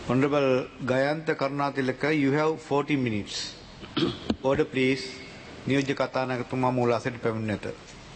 Honorable Gayantha Karunatilaka, you have 40 minutes. Order please. නියෝජ්‍ය කතානායකතුමා මූලාසනයට පැමිණෙන්නට.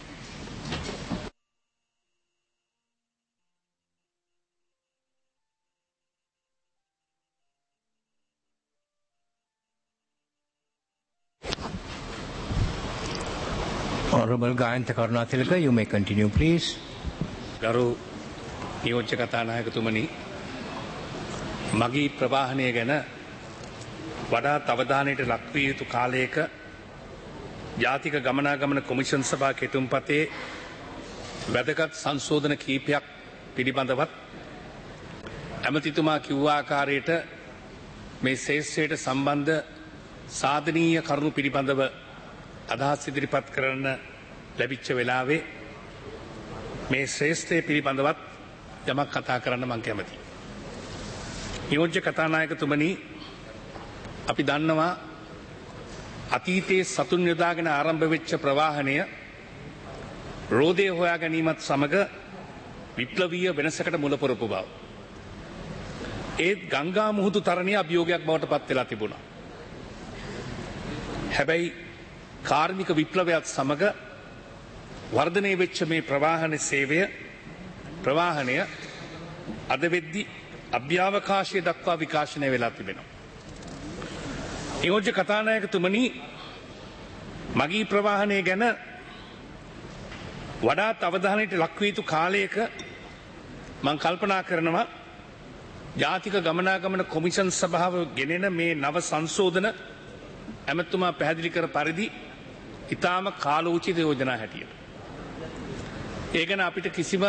Honorable Gayantha Karunatilaka, you may continue, please. ගරු නියෝජ්‍ය කතානායකතුමනි, මගී ප්‍රවාහනය ගැන වඩාත් අවධානයට ලක්විය යුතු කාලයක ජාතික ගමනාගමන කොමිෂන් සභා කෙටුම්පතේ වැදගත් සංශෝධන කීපයක් පිළිබඳවත් ඇමතිතුමා කිව්ව ආකාරයට මේ ශේෂ්ත්‍රයට සම්බන්ධ සාධනීය කරුණු පිළිබඳව අදහස් ඉදිරිපත් කරන්න ලැබිච්ච වෙලාවේ මේ ශ්‍රේෂ්ඨය පිළිබඳවත් යමක් කතා කරන්න මං කැමතියි. නියෝජ්‍ය කතානායකතුමනි, අපි දන්නවා අතීතයේ සතුන් යොදාගෙන ආරම්භ වෙච්ච ප්‍රවාහනය රෝදය හොයා ගැනීමත් සමග විප්ලවීය වෙනසකට මුල පුරපු බව. ඒත් ගංගා මුහුදු තරණය අභියෝගයක් බවට පත් වෙලා තිබුණා. හැබැයි කාර්මික විප්ලවයත් සමග වර්ධනය වෙච්ච මේ ප්‍රවාහනය අද වෙද්දි අභ්‍යවකාශය දක්වා විකාශනය වෙලා තිබෙනවා. නියෝජ්‍ය කතානායකතුමනි, මගී ප්‍රවාහනය ගැන වඩාත් අවධානයට ලක්විය යුතු කාලයක මං කල්පනා කරනවා ජාතික ගමනාගමන කොමිෂන් සභාව ගෙනෙන මේ නව සංශෝධන ඇමතුමා පැහැදිලි කර පරිදි ඉතාම කාලෝචිත යෝජනා හැටියට. ඒ ගැන අපිට කිසිම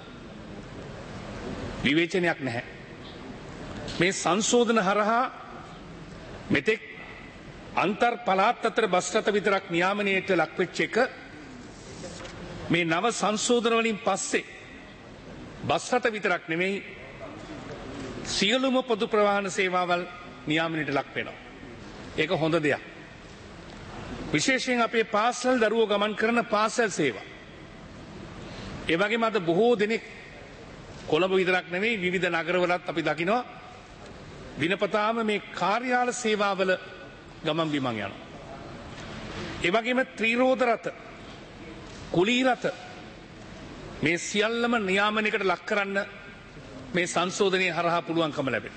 විවේචනයක් නැහැ. මේ සංශෝධන හරහා මෙතෙක් අන්තර් පළාත් අතර බස් රථ විතරක් නියාමනයට ලක්වෙච්ච එක මේ නව සංශෝධන වලින් පස්සේ බස් රථ විතරක් නෙමෙයි සියලුම පොදු ප්‍රවාහන සේවාවල් නියාමනයට ලක් වෙනවා. ඒක හොඳ දෙයක්. විශේෂයෙන් අපේ පාසල් දරුවෝ ගමන් කරන පාසල් සේවා. ඒ වගේම අද බොහෝ දෙනෙක් කොළඹ විතරක් නෙමෙයි විවිධ නගරවලත් අපි දකිනවා දිනපතාම මේ කාර්යාල සේවාවල ගමන් බිමන් යනවා. ඒ වගේම ත්‍රිරෝද රථ, කුලී රථ මේ සියල්ලම නියාමනයකට ලක් කරන්න මේ සංශෝධනයේ හරහා පුළුවන්කම ලැබෙනවා.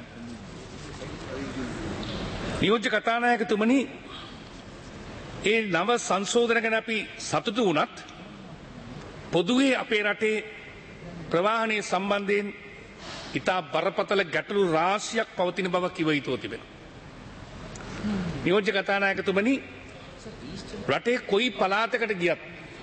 නියෝජ්‍ය කතානායකතුමනි, ඒ නව සංශෝධන ගැන අපි සතුටු වුණත් පොදුවේ අපේ රටේ ප්‍රවාහනය සම්බන්ධයෙන් ඉතා බරපතල ගැටලු රාශියක් පවතින බව කිව යුතුව තිබෙනවා. නියෝජ්‍ය කතානායකතුමනි, රටේ කොයි පළාතකට ගියත්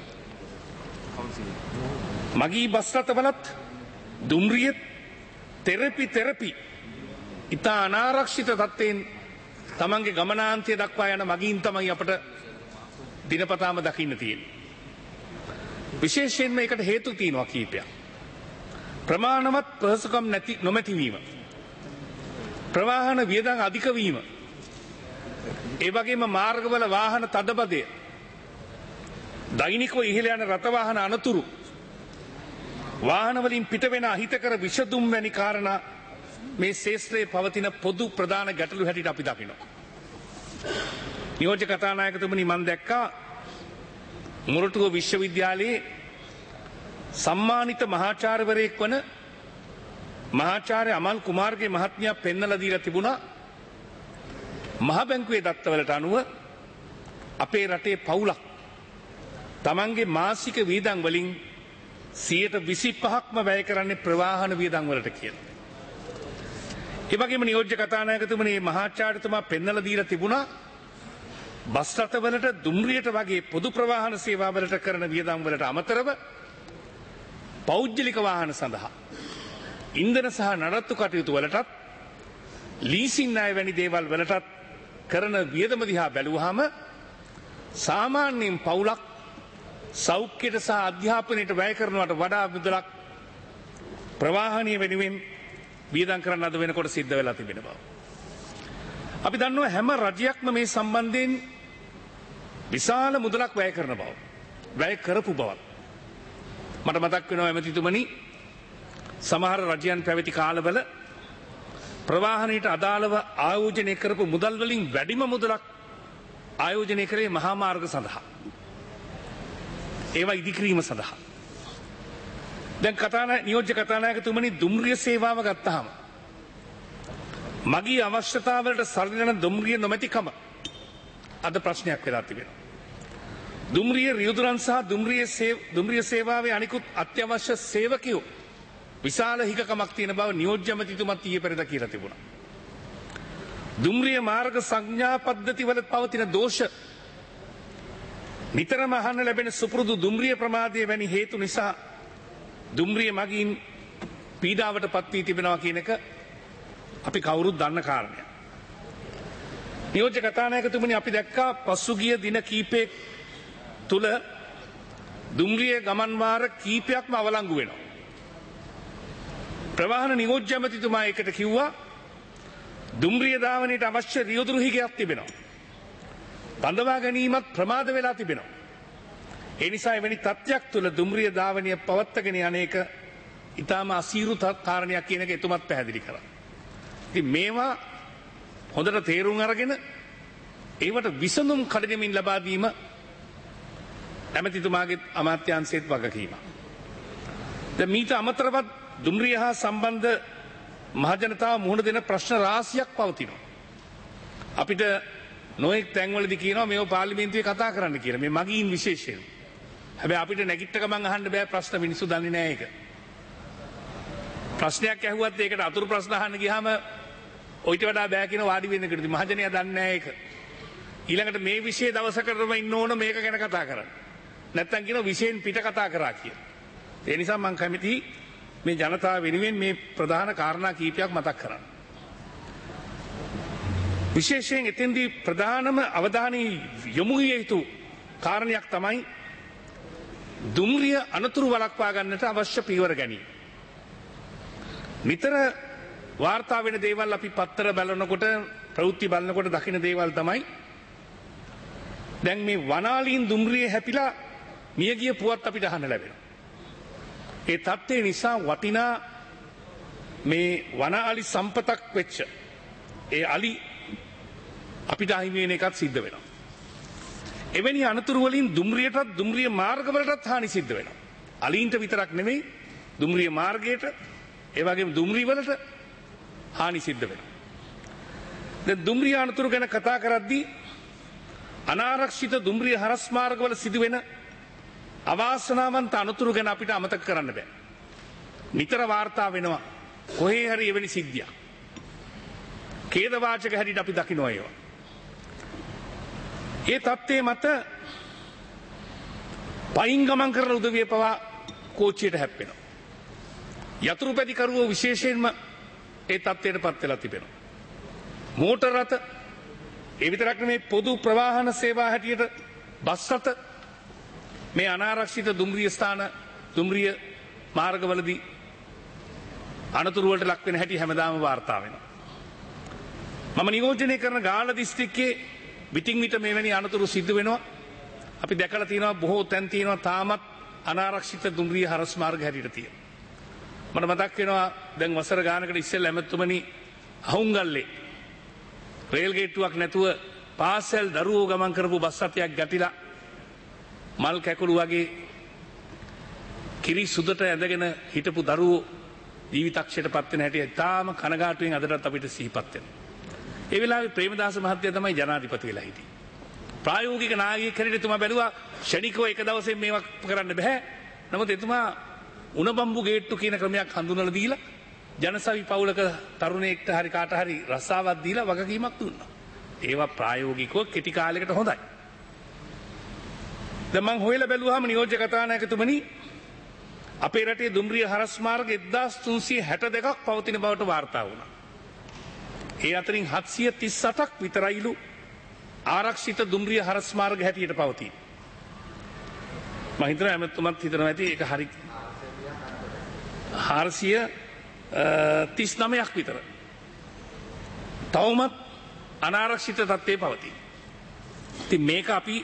මගී බස් රථවලත් දුම්රියෙත් තෙරපි ඉතා අනාරක්ෂිත තත්ත්වයෙන් තමන්ගේ ගමනාන්තය දක්වා යන මගීන් තමයි අපට දිනපතාම දකින්න තියෙන්නේ. විශේෂයෙන්ම එකට හේතු තියෙනවා කීපයක්. ප්‍රමාණවත් පහසුකම් නොමැතිවීම, ප්‍රවාහන වියදම් අධික වීම, ඒ වගේම මාර්ගවල වාහන තදබදය, දෛනිකව ඉහළ යන රථ වාහන අනතුරු, වාහන වලින් පිට වෙන අහිතකර විෂදුම් වැනි කාරණා මේ ශේෂ්ත්‍රයේ පවතින පොදු ප්‍රධාන ගැටලු හැටියට අපි දකිනවා. නියෝජ්‍ය කතානායකතුමනි, මම දැක්කා මොරටුව විශ්වවිද්‍යාලයේ සම්මානිත මහාචාර්යවරයෙක් වන මහාචාර්ය අමල් කුමාර්ගේ මහත්මයා පෙන්වලා දීලා තිබුණා මහ බැංකුවේ දත්තවලට අනුව අපේ රටේ පවුලක් තමන්ගේ මාසික වියදම් වලින් 25%ක්ම වැය කරන්නේ ප්‍රවාහන වියදම් වලට කියලා. ඒ වගේම නියෝජ්‍ය කතානායකතුමනි, මේ මහාචාර්යතුමා පෙන්වලා දීලා තිබුණා බස් රථවලට, දුම්රියට වගේ පොදු ප්‍රවාහන සේවාවලට කරන වියදම් වලට අමතරව පෞද්ගලික වාහන සඳහා ඉන්ධන සහ නඩත්තු කටයුතු වලටත්, ලීසින් ණය වැනි දේවල් වලටත් කරන වියදම දිහා බැලුවාම සාමාන්‍යයෙන් පවුලක් සෞඛ්‍යයට සහ අධ්‍යාපනයට වැය කරනවට වඩා මුදලක් ප්‍රවාහනීය වෙනුවෙන් වියදම් කරන්න අද වෙනකොට සිද්ධ වෙලා තිබෙන බව. අපි දන්නවා හැම රජයක්ම මේ සම්බන්ධයෙන් විශාල මුදලක් වැය කරන බව, වැය කරපු බවක්. මට මතක් වෙනවා ඇමතිතුමනි, සමහර රජයන් පැවති කාලවල ප්‍රවාහනයට අදාළව ආයෝජනය කරපු මුදල් වලින් වැඩිම මුදලක් ආයෝජනය කරේ මහා මාර්ග සඳහා. ඒවා ඉදිකිරීම සඳහා. දැන් නියෝජ්‍ය කතානායකතුමනි දුම්රිය සේවාව ගත්තාම මගේ අවශ්‍යතාවලට සරිලන දුම්රිය නොමැතිකම අද ප්‍රශ්නයක් වෙලා තිබෙනවා. දුම්රිය රියදුරන් සහ දුම්රිය සේවාවේ අනිකුත් අත්‍යවශ්‍ය සේවකයෝ විශාල හිගකමක් තියෙන බව නියෝජ්‍ය ඇමතිතුමත් ඊයේ පෙරේද කියලා තිබුණා. දුම්රිය මාර්ග සංඥා පද්ධතිවල පවතින දෝෂ නිතරම අහන්න ලැබෙන සුපුරුදු දුම්රිය ප්‍රමාදය වැනි හේතු නිසා දුම්රිය මගින් පීඩාවට පත් වී තිබෙනවා කියන එක අපි කවුරුත් දන්න කාරණයක්. නියෝජ්‍ය කතානායකතුමනි අපි දැක්කා පසුගිය දින කීපයක් තුල දුම්රිය ගමන් වාර කීපයක්ම අවලංගු වෙනවා. ප්‍රවාහන නියෝජ්‍ය ඇමතිතුමා එකට කිව්වා දුම්රිය ධාවනයට අවශ්‍ය රියදුරු හිගයක් තිබෙනවා. බඳවා ගැනීමත් ප්‍රමාද වෙලා තිබෙනවා. ඒ නිසා එවැනි තත්ත්වයක් තුළ දුම්රිය ධාවනය පවත්වාගෙන යන්නේක ඊටාම අසීරු කාරණයක් කියන එක එතුමත් පැහැදිලි කරා. ඉතින් මේවා හොඳට තේරුම් අරගෙන ඒවට විසඳුම් කඩිනමින් ලබා දීම ඇමතිතුමාගේ අමාත්‍යාංශයේත් වගකීමක්. දැන් මීට අමතරව දුම්රිය හා සම්බන්ධ මහජනතාව මුහුණ දෙන ප්‍රශ්න රාශියක් පවතිනවා. අපිට නොයෙක් තැන්වලදී කියනවා මේව පාර්ලිමේන්තුවේ කතා කරන්න කියලා. මේ මගීන් විශේෂයෙන්. හැබැයි අපිට නැගිට ගමන් අහන්න බෑ ප්‍රශ්න මිනිස්සු දන්නේ නෑ ඒක. ප්‍රශ්නයක් ඇහුවත් ඒකට අතුරු ප්‍රශ්න අහන්න ගියාම ඔයිට වඩා බෑ කියන වාඩි වෙන්න කිව්වද මහජනයා දන්නේ නෑ ඒක. ඊළඟට මේ විෂය දවසකටම ඉන්න ඕන මේක ගැන කතා කරන්න. නැත්තම් කියනවා විෂයෙන් පිට කතා කරා කියලා. ඒ නිසා මම කැමතියි මේ ජනතාව වෙනුවෙන් මේ ප්‍රධාන කාරණා කීපයක් මතක් කරන්න. විශේෂයෙන් එතෙන්දී ප්‍රධානම අවධානය යොමු විය යුතු කාරණයක් තමයි දුම්රිය අනතුරු වළක්වා ගන්නට අවශ්‍ය පියවර ගැනීම. නිතර වාර්තා වෙන දේවල් අපි පත්තර බලනකොට ප්‍රවෘත්ති බලනකොට දකින දේවල් තමයි දැන් මේ වනාලීන් දුම්රිය හැපිලා මියගිය පුවත් අපිට අහන්න ලැබෙනවා. ඒ තත්ත්වය නිසා වටිනා මේ වන අලි සම්පතක් වෙච්ච ඒ අලි අපිට අහිමි වෙන එකත් සිද්ධ වෙනවා. එවැනි අනතුරු වලින් දුම්රියටත් දුම්රිය මාර්ගවලටත් හානි සිද්ධ වෙනවා. අලීන්ට විතරක් නෙමෙයි දුම්රිය මාර්ගයට ඒ වගේම දුම්රිය වලට හානි සිද්ධ වෙනවා. දැන් දුම්රිය අනතුරු ගැන කතා කරද්දී අනාරක්ෂිත දුම්රිය හරස් මාර්ගවල සිදුවෙන අවාසනාවන්ත අනතුරු ගැන අපිට අමතක කරන්න බෑ. නිතර වාර්තා වෙනවා කොහේ හරි එවැනි සිද්ධියක්. ඛේදවාචක හැටියට අපි දකිනවා ඒවා. ඒ තත්ත්වයේ මත පයින් ගමන් කරන උදවිය පවා කෝච්චියට හැප්පෙනවා. යතුරුපැදිකරුවෝ විශේෂයෙන්ම ඒ තත්ත්වයට පත් වෙලා තිබෙනවා. මෝටර රථ ඒ විතරක් නෙමේ පොදු ප්‍රවාහන සේවා හැටියට බස් රථ මේ අනාරක්ෂිත දුම්රිය ස්ථාන දුම්රිය මාර්ගවලදී අනතුරු වලට ලක් වෙන හැටි හැමදාම වාර්තා වෙනවා. මම නියෝජනය කරන ගාල්ල දිස්ත්‍රික්කයේ විටින් විට මෙවැනි අනතුරු සිද්ධ වෙනවා. අපි දැකලා තියෙනවා බොහෝ තැන් තියෙනවා තාමත් අනාරක්ෂිත දුම්රිය හරස් මාර්ග හැටියට තියෙනවා. මට මතක් වෙනවා දැන් වසර ගානකට ඉස්සෙල්ලා ඇමතුමනි අහුන්ගල්ලේ රේල් ගේට්ටුවක් නැතුව පාසල් දරුවෝ ගමන් කරපු බස් රථයක් ගැටිලා මල් කැකුළු වගේ කිරි සුදට ඇඳගෙන හිටපු දරුවෝ ජීවිතක්ෂයට පත් වෙන හැටි තාම කනගාටුවෙන් අදටත් අපිට සිහිපත් වෙනවා. ඒ වෙලාවේ ප්‍රේමදාස මහත්තයා තමයි ජනාධිපති වෙලා හිටියේ. ප්‍රායෝගික නායකයෙක් හැටියට එතුමා බැලුවා ෂණිකව එක දවසෙන් මේවා කරන්න බෑ. නමුත් එතුමා උණබම්බු ගේට්ටු කියන ක්‍රමයක් හඳුන්වලා දීලා ජනසවි පවුලක තරුණයෙක්ට හරි කාට හරි රස්සාවක් දීලා වගකීමක් දුන්නා. ඒවා ප්‍රායෝගිකව කෙටි කාලයකට හොඳයි. දැන් මම හොයලා බැලුවාම නියෝජ්‍ය කතානායකතුමනි අපේ රටේ දුම්රිය හරස් මාර්ග 1362ක් පවතින බවට වාර්තා වුණා. ඒ අතරින් 738ක් විතරයිලු ආරක්ෂිත දුම්රිය හරස් මාර්ග හැටියට පවතී. මම හිතනවා එමෙතුමත් හිතනවා ඇති ඒක හරි 439ක් විතර. තවමත් අනාරක්ෂිත තත්ත්වයේ පවතී. ඉතින් මේක අපි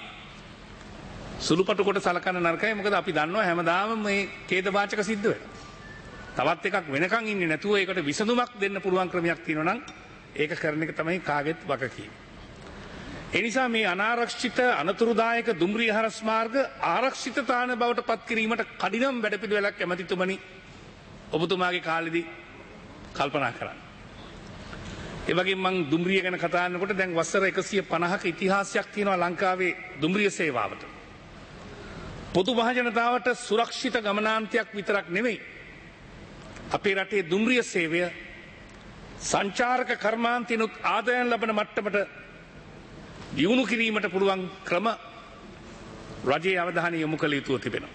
සුළුපටු කොට සලකන්න නරකයි. මොකද අපි දන්නවා හැමදාම මේ ඛේදවාචක සිද්ධ වෙනවා. තවත් එකක් වෙනකන් ඉන්නේ නැතුව ඒකට විසඳුමක් දෙන්න පුළුවන් ක්‍රමයක් තියෙනවා නම් ඒක කරන එක තමයි කාගෙත් වගකීම. ඒ නිසා මේ අනාරක්ෂිත අනතුරුදායක දුම්රිය හරස් මාර්ග ආරක්ෂිත තාන බවට පත් කිරීමට කඩිනම් වැඩපිළිවෙලක් ඇමතිතුමනි ඔබතුමාගේ කාලෙදී කල්පනා කරන්න. ඒ වගේම මම දුම්රිය ගැන කතා කරනකොට දැන් වසර 150ක ඉතිහාසයක් තියෙනවා ලංකාවේ දුම්රිය සේවාවට. පොදු මහ ජනතාවට සුරක්ෂිත ගමනාන්තයක් විතරක් නෙවෙයි අපේ රටේ දුම්රිය සේවය සංචාරක කර්මාන්තයනුත් ආදායම් ලබන මට්ටමට දියුණු කිරීමට පුළුවන් ක්‍රම රජයේ අවධානය යොමු කළ යුතුව තිබෙනවා.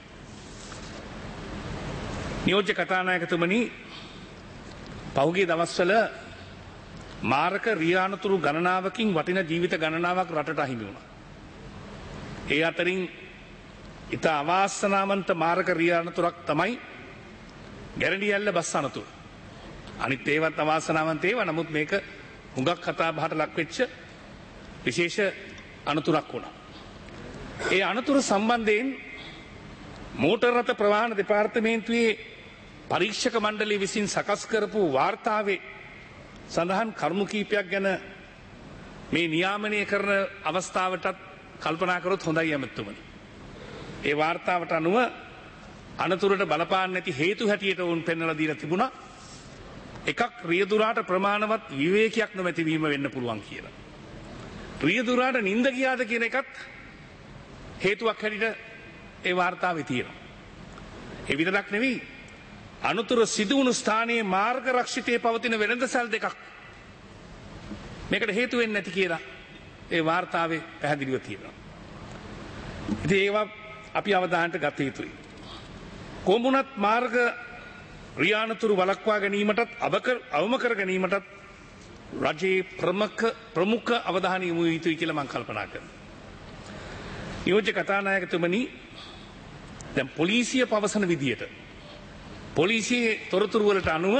නියෝජ්‍ය කතානායකතුමනි පහුගිය දවස්වල මාරක රියානතුරු ගණනාවකින් වටින ජීවිත ගණනාවක් රටට අහිමි වුණා. ඒ අතරින් ඉතා අවාසනාවන්ත මාරක රියානතුරක් තමයි ගැරඩියැල්ල බස් අනතුර. අනිත් ඒවත් අවාසනාවන්ත ඒවා. නමුත් මේක හුඟක් කතා බහට ලක්වෙච්ච විශේෂ අනතුරක් වුණා. ඒ අනතුර සම්බන්ධයෙන් මෝටර් රථ ප්‍රවාහන දෙපාර්තමේන්තුවේ පරීක්ෂක මණ්ඩලය විසින් සකස් කරපු වාර්තාවේ සඳහන් කරුණු කීපයක් ගැන මේ නියාමනය කරන අවස්ථාවටත් කල්පනා කරොත් හොඳයි ඇමතුමනි. ඒ වාර්තාවට අනුව අනතුරට බලපාන්න නැති හේතු හැටියට වුන් පෙන්වලා දීලා තිබුණා. එකක් රියදුරාට ප්‍රමාණවත් විවේකයක් නොමැතිවීම වෙන්න පුළුවන් කියලා. රියදුරාට නිින්ද ගියාද කියන එකත් හේතුවක් හැටියට ඒ වාර්තාවේ තියෙනවා. ඒ විතරක් නෙවෙයි අනතුර සිදුවුණු ස්ථානයේ මාර්ග රක්ෂිතයේ පවතින වෙළඳසැල් දෙකක් මේකට හේතු වෙන්නේ නැති කියලා ඒ වාර්තාවේ පැහැදිලිව තියෙනවා. ඉතින් ඒවා අපි අවධානයට ගත යුතුයි. කොමුණත් මාර්ග රියානතුරු වළක්වා ගැනීමටත් අවම කර ගැනීමටත් රජයේ ප්‍රමුඛ අවධානය යොමු යුතුයි කියලා මම කල්පනා කරනවා. නියෝජ්‍ය කතානායකතුමනි දැන් පොලිසිය පවසන විදියට පොලිසියේ තොරතුරු වලට අනුව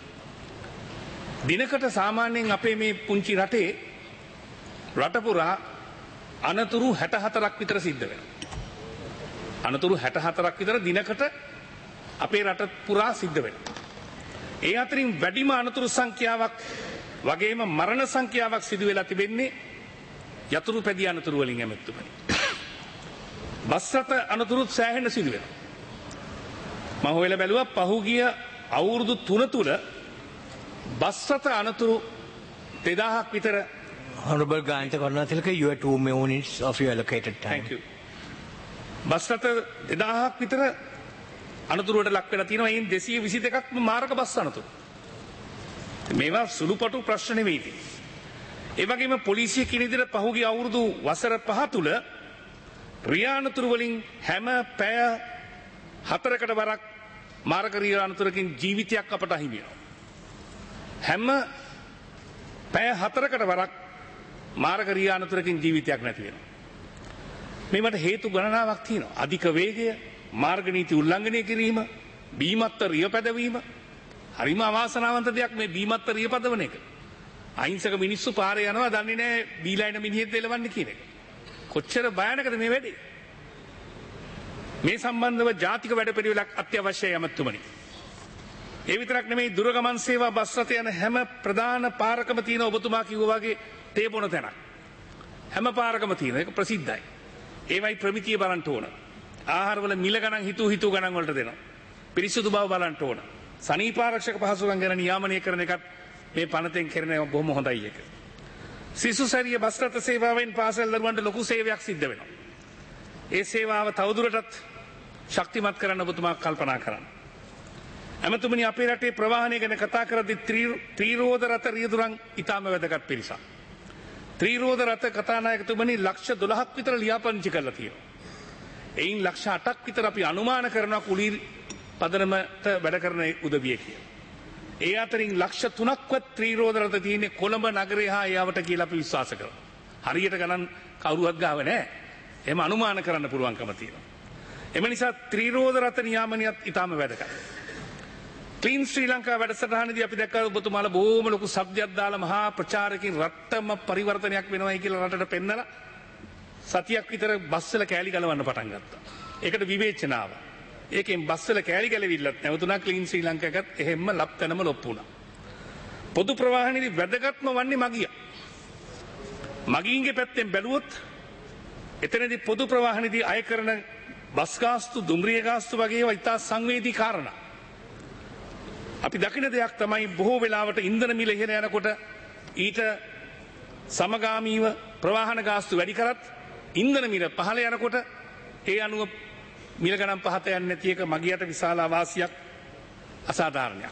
දිනකට සාමාන්‍යයෙන් අපේ මේ පුංචි රටේ රට පුරා අනතුරු 64ක් විතර සිද්ධ වෙනවා. අනතුරු 64ක් විතර දිනකට අපේ රට පුරා සිද්ධ වෙනවා. ඒ අතරින් වැඩිම අනතුරු සංඛ්‍යාවක් වගේම මරණ සංඛ්‍යාවක් සිදු වෙලා තිබෙන්නේ යතුරු පැදිය අනතුරු වලින් ඇමතුමනි. බස් රථ අනතුරුත් සෑහෙන සිදු වෙනවා. මම හොයලා බැලුවා පහුගිය අවුරුදු 3 තුල බස් රථ අනතුරු 2000ක් විතර. Honorable Gayantha Karunatilaka, you have 2 minutes of your allocated time. Thank you. Bus රථ 2000ක් විතර අනතුරුවට ලක් වෙලා තියෙනවා. එයින් 222ක් මාරක බස් අනතුරු. මේවා සුළුපටු ප්‍රශ්න නෙවෙයි. ඒ වගේම පොලිසිය කියන විදිහට පහුගිය අවුරුදු වසර 5 තුල රියානතුරු වලින් හැම පැය 4කට වරක් මාරක රියානතුරකින් ජීවිතයක් අපට අහිමි වෙනවා. හැම පැය 4කට වරක් මාරක රියානතුරකින් ජීවිතයක් නැති වෙනවා. මේකට හේතු ගණනාවක් තියෙනවා. අධික වේගය, මාර්ග නීති උල්ලංඝනය කිරීම, බීමත්ත රියපැදවීම. හරිම අවාසනාවන්ත දෙයක් මේ බීමත්ත රියපැදවන එක. අහිංසක මිනිස්සු පාරේ යනවා දන්නේ නැහැ බීලා එන මිනිහෙක් දෙලවන්නේ කියන එක. කොච්චර භයානකද මේ වැඩේ. මේ සම්බන්ධව ජාතික වැඩපිළිවෙලක් අත්‍යවශ්‍යයි ඇමතුමනි. ඒ විතරක් නෙමෙයි දුර ගමන් සේවා බස් රථ යන හැම ප්‍රධාන පාරකම තියෙන ඔබතුමා කිව්වා වගේ තේ බොන තැනක්. හැම පාරකම තියෙන ඒක ප්‍රසිද්ධයි. ඒවයි ප්‍රමිතිය බලන්න ඕන. ආහාරවල මිල ගණන් හිතු ගණන් වලට දෙනවා. පිරිසුදු බව බලන්න ඕන. සනීපාරක්ෂක පහසුකම් ගැන නියාමනය කරන එකත් මේ පනතෙන් කරන බොහොම හොඳයි එක. සිසු සැරිය බස් රථ සේවාවෙන් පාසල් දරුවන්ට ලොකු සේවයක් සිද්ධ වෙනවා. ඒ සේවාව තවදුරටත් ශක්තිමත් කරන්න ඔබතුමා කල්පනා කරන්න. ඇමතුමනි අපේ රටේ ප්‍රවාහනය ගැන කතා කරද්දී ත්‍රිරෝද රථ රියදුරන් ඉතාම වැදගත් පිරිසක්. ත්‍රිරෝද රථ කතානායකතුමනි ලක්ෂ 12ක් විතර ලියාපදිංචි කරලා තියෙනවා. එයින් ලක්ෂ 8ක් විතර අපි අනුමාන කරනවා කුලී පදනමට වැඩ කරන උදවිය කියලා. ඒ අතරින් ලක්ෂ 3ක්වත් ත්‍රිරෝද රථ තියෙන්නේ කොළඹ නගරය හා එයාවට කියලා අපි විශ්වාස කරනවා. හරියට ගණන් කවුරුවත් ගාව නැහැ. එහෙම අනුමාන කරන්න පුළුවන්කම තියෙනවා. එම නිසා ත්‍රිරෝද රථ නියාමනයත් ඉතාම වැදගත්. ක්ලීන් ශ්‍රී ලංකා වැඩසටහනදී අපි දැක්කා ඔබතුමාලා බොහොම ලොකු සබ්ජෙක්ට් දාලා මහා ප්‍රචාරකින් රටම පරිවර්තනයක් වෙනවයි කියලා රටට පෙන්නලා සතියක් විතර බස් වල කෑලි ගලවන්න පටන් ගත්තා. ඒකට විවේචන ආවා. ඒකෙන් බස්වල කෑලි ගැලවිල්ලත් නැවතුණා ක්ලීන් ශ්‍රී ලංකාවකත් එහෙම්ම ලප් තැනම ලොප්පු වුණා. පොදු ප්‍රවාහනයේදී වැදගත්ම වන්නේ මගියා. මගීන්ගේ පැත්තෙන් බැලුවොත් එතනදී පොදු ප්‍රවාහනයේදී අය කරන බස් ගාස්තු, දුම්රිය ගාස්තු වගේ ඒවා ඉතා සංවේදී කාරණා. අපි දකින දෙයක් තමයි බොහෝ වෙලාවට ඉන්ධන මිල ඉහළ යනකොට ඊට සමගාමීව ප්‍රවාහන ගාස්තු වැඩි කරත් ඉන්ධන මිල පහළ යනකොට ඒ අනුව මිල ගණන් පහත යන්නේ නැති එක මගියට විශාල අවාසියක්, අසාධාරණයක්.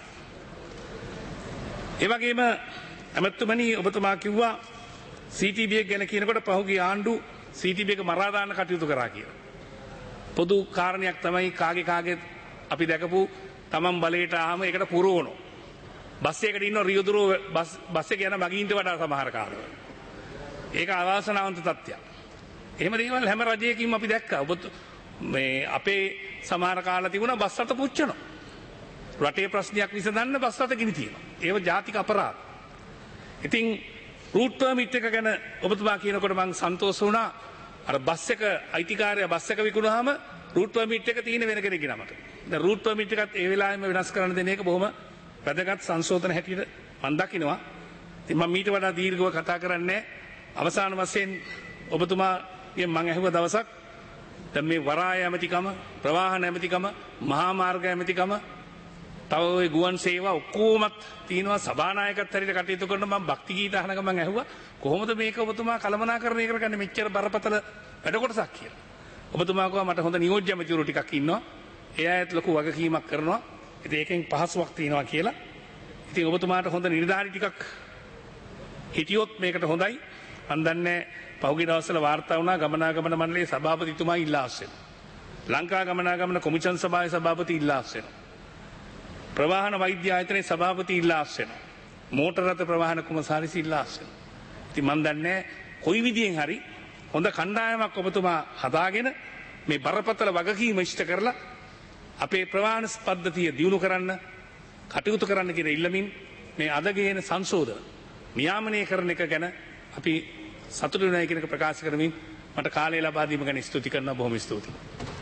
ඒ වගේම ඇමතුමනි ඔබතුමා කිව්වා CTB එක ගැන කියනකොට පහුගිය ආණ්ඩු CTB එක මරා දාන්න කටයුතු කරා කියලා. පොදු කාරණයක් තමයි කාගේ අපි දැකපු තමන් බලයට ආවම ඒකට පුරවනවා. බස් එකකට ඉන්න රියදුරෝ බස් එක යන මගීන්ට වඩා සමහර කාලවල. ඒක අවාසනාවන්ත තත්ත්වයක්. එහෙම දේවල් හැම රජයකින්ම අපි දැක්කා. ඔබ මේ අපේ සමහර කාලා තිබුණා බස් රථ පුච්චනවා. රටේ ප්‍රශ්නයක් විසඳන්න බස් රථ ගිනි තියනවා. ඒව ජාතික අපරාධ. ඉතින් රූට් පර්මිට් එක ගැන ඔබතුමා කියනකොට මම සන්තෝෂ වුණා. අර බස් එක අයිතිකාරයා බස් එක විකුණුවාම රූට් පර්මිට් එක තියෙන වෙන කෙනෙක්ගේ නමට. දැන් රූට් පර්මිට් එකත් ඒ වෙලාවෙම වෙනස් කරන්න දෙන එක බොහොම වැදගත් සංශෝධන හැටියට මම දකිනවා. ඉතින් මම මීට වඩා දීර්ඝව කතා කරන්නේ අවසාන වශයෙන් ඔබතුමාගෙන් මම ඇහුව දවසක් දැන් මේ වරාය ඇමතිකම, ප්‍රවාහන ඇමතිකම, මහා මාර්ග ඇමතිකම, තව ওই ගුවන් සේවා ඔක්කොමත් තියෙනවා සභානායකත් හැටියට කටයුතු කරන මම භක්ති ගීත අහනක මම ඇහුවා කොහොමද මේක ඔබතුමා කළමනාකරණය කරගන්නේ මෙච්චර බරපතල වැඩ කොටසක් කියලා. ඔබතුමා කිව්වා මට හොඳ නියෝජ්‍ය ඇමතිවරු ටිකක් ඉන්නවා. ඒ අයත් ලොකු වගකීමක් කරනවා. ඉතින් ඒකෙන් පහසුවක් තියෙනවා කියලා. ඉතින් ඔබතුමාට හොඳ නිලධාරි ටිකක් හිටියොත් මේකට හොඳයි. මම දන්නේ පහුගිය දවස්වල වාර්තා වුණා ගමනාගමන මණ්ඩලයේ සභාපතිතුමා ඉල්ලා අස්සෙනවා. ලංකා ගමනාගමන කොමිෂන් සභාවේ සභාපති ඉල්ලා අස්සෙනවා. ප්‍රවාහන වෛද්‍ය ආයතනයේ සභාපති ඉල්ලා අස්සෙනවා. මෝටර රථ ප්‍රවාහන කුමසාරිස් ඉල්ලා අස්සෙනවා. ඉතින් මම දන්නේ කොයි විදියෙන් හරි හොඳ කණ්ඩායමක් ඔබතුමා හදාගෙන මේ බරපතල වගකීම ඉෂ්ට කරලා අපේ ප්‍රවාහන පද්ධතිය දියුණු කරන්න කටයුතු කරන්න කියන ඉල්ලමින් මේ අද ගේන සංශෝධන නියාමනය කරන එක ගැන අපි සතුටු වෙනවා කියන එක ප්‍රකාශ කරමින් මට කාලය ලබා දීම ගැන ස්තුති කරනවා. බොහොම ස්තුතියි.